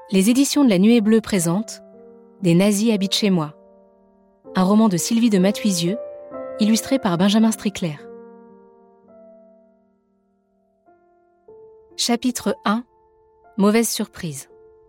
Les éditions de la Nuée Bleue présentent Des nazis habitent chez moi, un roman de Sylvie de Mathuisieux, illustré par Benjamin Strickler. Chapitre 1 Mauvaise surprise.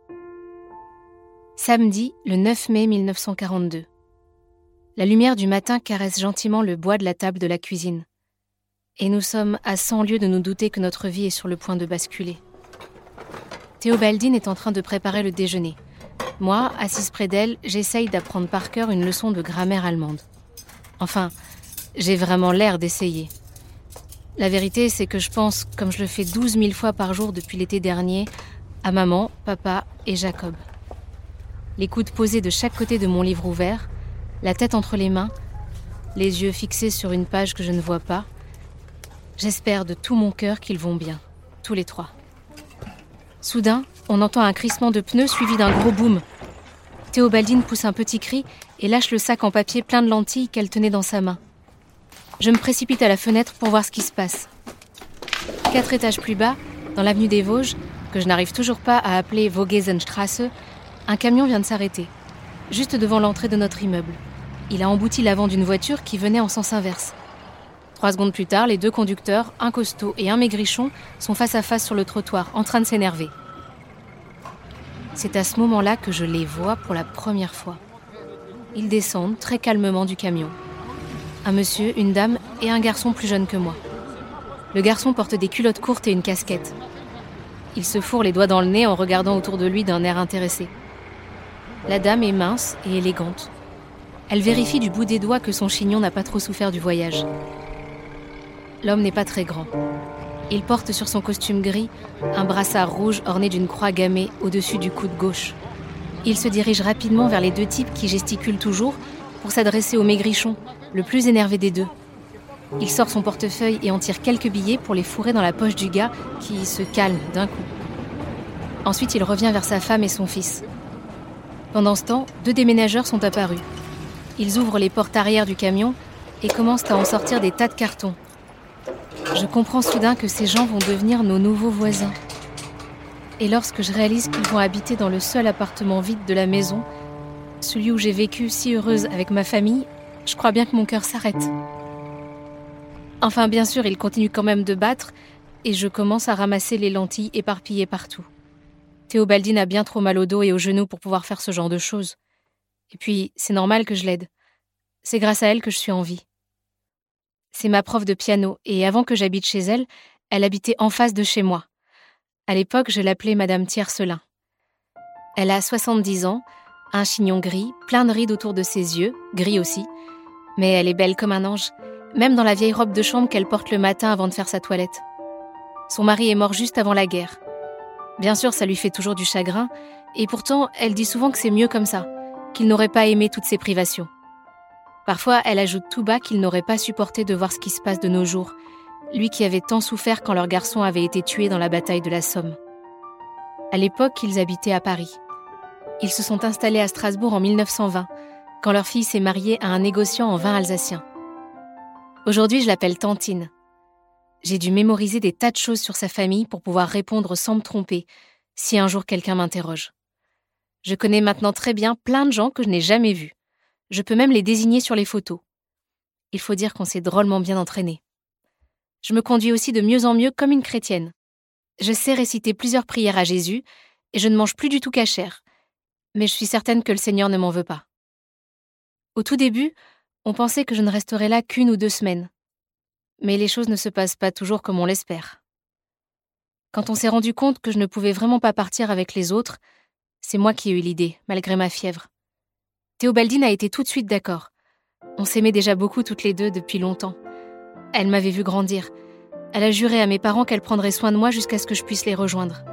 Samedi, le 9 mai 1942. La lumière du matin caresse gentiment le bois de la table de la cuisine. Et nous sommes à 100 lieues de nous douter que notre vie est sur le point de basculer. Théobaldine est en train de préparer le déjeuner. Moi, assise près d'elle, j'essaye d'apprendre par cœur une leçon de grammaire allemande. Enfin, j'ai vraiment l'air d'essayer. La vérité, c'est que je pense, comme je le fais 12 000 fois par jour depuis l'été dernier, à maman, papa et Jacob. Les coudes posés de chaque côté de mon livre ouvert, la tête entre les mains, les yeux fixés sur une page que je ne vois pas. J'espère de tout mon cœur qu'ils vont bien, tous les trois. Soudain, on entend un crissement de pneus suivi d'un gros boom. Théobaldine pousse un petit cri et lâche le sac en papier plein de lentilles qu'elle tenait dans sa main. Je me précipite à la fenêtre pour voir ce qui se passe. 4 étages plus bas, dans l'avenue des Vosges, que je n'arrive toujours pas à appeler Vogesenstrasse, un camion vient de s'arrêter, juste devant l'entrée de notre immeuble. Il a embouti l'avant d'une voiture qui venait en sens inverse. 3 secondes plus tard, les 2 conducteurs, un costaud et un maigrichon, sont face à face sur le trottoir, en train de s'énerver. C'est à ce moment-là que je les vois pour la première fois. Ils descendent très calmement du camion. Un monsieur, une dame et un garçon plus jeune que moi. Le garçon porte des culottes courtes et une casquette. Il se fourre les doigts dans le nez en regardant autour de lui d'un air intéressé. La dame est mince et élégante. Elle vérifie du bout des doigts que son chignon n'a pas trop souffert du voyage. L'homme n'est pas très grand. Il porte sur son costume gris un brassard rouge orné d'une croix gammée au-dessus du coude gauche. Il se dirige rapidement vers les 2 types qui gesticulent toujours pour s'adresser au maigrichon, le plus énervé des 2. Il sort son portefeuille et en tire quelques billets pour les fourrer dans la poche du gars qui se calme d'un coup. Ensuite, il revient vers sa femme et son fils. Pendant ce temps, 2 déménageurs sont apparus. Ils ouvrent les portes arrière du camion et commencent à en sortir des tas de cartons. Je comprends soudain que ces gens vont devenir nos nouveaux voisins. Et lorsque je réalise qu'ils vont habiter dans le seul appartement vide de la maison, celui où j'ai vécu si heureuse avec ma famille, je crois bien que mon cœur s'arrête. Enfin, bien sûr, ils continuent quand même de battre et je commence à ramasser les lentilles éparpillées partout. Théobaldine a bien trop mal au dos et aux genoux pour pouvoir faire ce genre de choses. Et puis, c'est normal que je l'aide. C'est grâce à elle que je suis en vie. C'est ma prof de piano, et avant que j'habite chez elle, elle habitait en face de chez moi. À l'époque, je l'appelais Madame Tiercelin. Elle a 70 ans, un chignon gris, plein de rides autour de ses yeux, gris aussi, mais elle est belle comme un ange, même dans la vieille robe de chambre qu'elle porte le matin avant de faire sa toilette. Son mari est mort juste avant la guerre. Bien sûr, ça lui fait toujours du chagrin, et pourtant, elle dit souvent que c'est mieux comme ça, qu'il n'aurait pas aimé toutes ces privations. Parfois, elle ajoute tout bas qu'il n'aurait pas supporté de voir ce qui se passe de nos jours, lui qui avait tant souffert quand leur garçon avait été tué dans la bataille de la Somme. À l'époque, ils habitaient à Paris. Ils se sont installés à Strasbourg en 1920, quand leur fille s'est mariée à un négociant en vin alsacien. Aujourd'hui, je l'appelle Tantine. J'ai dû mémoriser des tas de choses sur sa famille pour pouvoir répondre sans me tromper, si un jour quelqu'un m'interroge. Je connais maintenant très bien plein de gens que je n'ai jamais vus. Je peux même les désigner sur les photos. Il faut dire qu'on s'est drôlement bien entraîné. Je me conduis aussi de mieux en mieux comme une chrétienne. Je sais réciter plusieurs prières à Jésus et je ne mange plus du tout cachère. Mais je suis certaine que le Seigneur ne m'en veut pas. Au tout début, on pensait que je ne resterais là qu'1 ou 2 semaines. Mais les choses ne se passent pas toujours comme on l'espère. Quand on s'est rendu compte que je ne pouvais vraiment pas partir avec les autres, c'est moi qui ai eu l'idée, malgré ma fièvre. Théobaldine a été tout de suite d'accord. On s'aimait déjà beaucoup toutes les 2 depuis longtemps. Elle m'avait vu grandir. Elle a juré à mes parents qu'elle prendrait soin de moi jusqu'à ce que je puisse les rejoindre.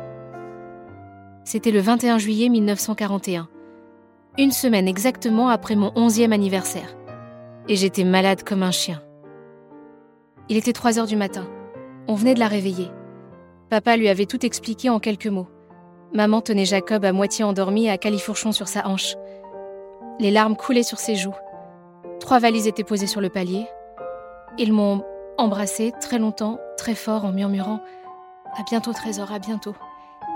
C'était le 21 juillet 1941, 1 semaine exactement après mon 11e anniversaire. Et j'étais malade comme un chien. Il était 3 heures du matin. On venait de la réveiller. Papa lui avait tout expliqué en quelques mots. Maman tenait Jacob à moitié endormi à califourchon sur sa hanche. Les larmes coulaient sur ses joues. 3 valises étaient posées sur le palier. Ils m'ont embrassée très longtemps, très fort, en murmurant « À bientôt, Trésor, à bientôt ».